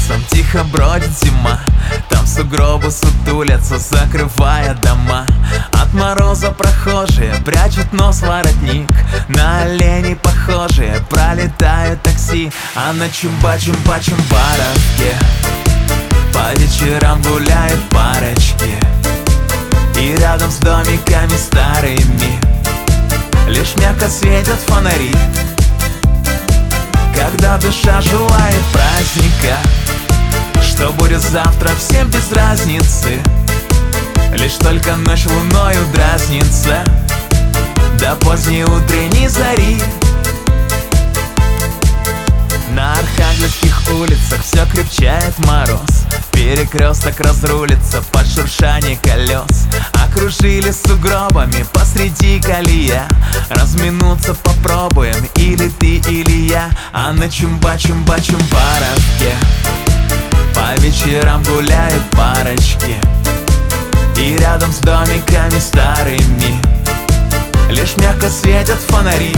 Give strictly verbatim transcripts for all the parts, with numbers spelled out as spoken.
улицам тихо бродит зима. Там сугробы сутулятся, закрывая дома. От мороза прохожие прячут нос в воротник. На оленей похожие пролетают такси. А на чумба-чумба-чумбаровке по вечерам гуляют парочки. И рядом с домиками старыми лишь мягко светят фонари. Когда душа желает праздника, что будет завтра, всем без разницы. Лишь только ночь луною дразнится до поздней утренней зари. На архангельских улицах все крепчает мороз. Перекресток разрулится под шуршание колес. Окружили сугробами посреди колея. Разминуться попробуем, или ты, или я. А на чумба-чумба-чумбаровке по вечерам гуляют парочки. И рядом с домиками старыми лишь мягко светят фонари.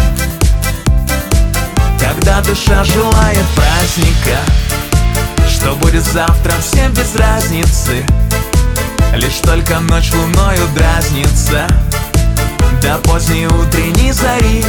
Когда душа желает праздника, что будет завтра, всем без разницы. Лишь только ночь луною дразнится до поздней утренней зари.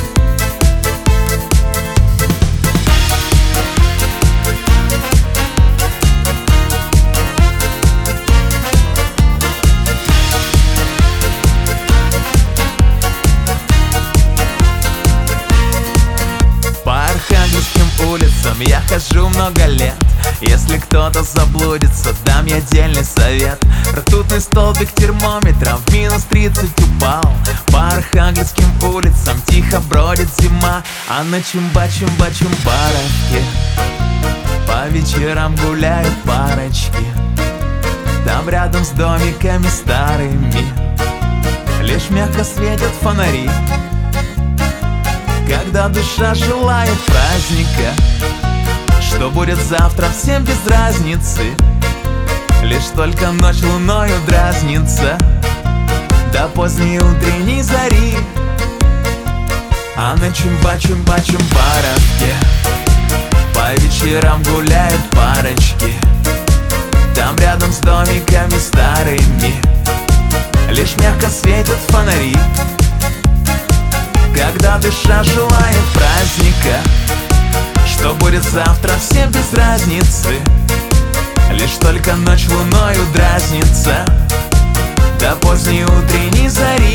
По архангельским улицам я хожу много лет. Если кто-то заблудится, дам я дельный совет. Ртутный столбик термометра в минус тридцать упал. По архангельским улицам тихо бродит зима. А на чумба-чумба-чумбаровке по вечерам гуляют парочки. Там рядом с домиками старыми лишь мягко светят фонари. Когда душа желает праздника, что будет завтра, всем без разницы. Лишь только ночь луною дразнится до поздней утренней зари. А на чумба-чумба-чумбаровке по вечерам гуляют парочки. Там рядом с домиками старыми лишь мягко светят фонари. Когда душа желает праздника, что будет завтра, всем без разницы. Лишь только ночь луною дразнится до поздней утренней зари.